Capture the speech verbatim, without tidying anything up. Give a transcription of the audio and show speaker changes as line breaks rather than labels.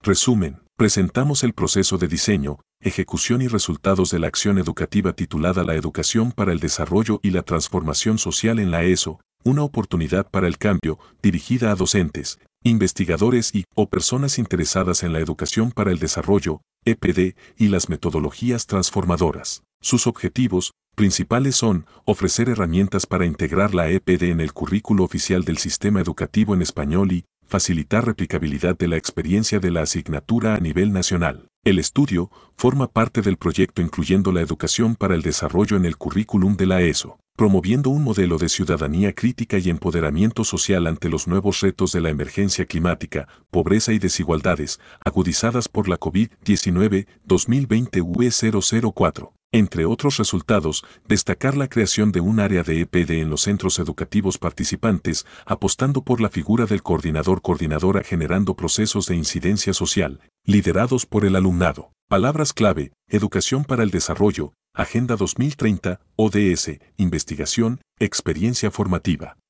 Resumen, presentamos el proceso de diseño, ejecución y resultados de la acción educativa titulada La Educación para el Desarrollo y la Transformación Social en la ESO, una oportunidad para el cambio, dirigida a docentes, investigadores y o personas interesadas en la educación para el desarrollo, E P D, y las metodologías transformadoras. Sus objetivos principales son ofrecer herramientas para integrar la E P D en el currículo oficial del sistema educativo en español y facilitar replicabilidad de la experiencia de la asignatura a nivel nacional. El estudio forma parte del proyecto Incluyendo la Educación para el Desarrollo en el Currículum de la ESO, promoviendo un modelo de ciudadanía crítica y empoderamiento social ante los nuevos retos de la emergencia climática, pobreza y desigualdades, agudizadas por la COVID diecinueve, dos mil veinte U E cero cero cuatro. Entre otros resultados, destacar la creación de un área de E P D en los centros educativos participantes, apostando por la figura del coordinador-coordinadora generando procesos de incidencia social, liderados por el alumnado. Palabras clave: educación para el desarrollo, Agenda dos mil treinta, O D S, investigación, experiencia formativa.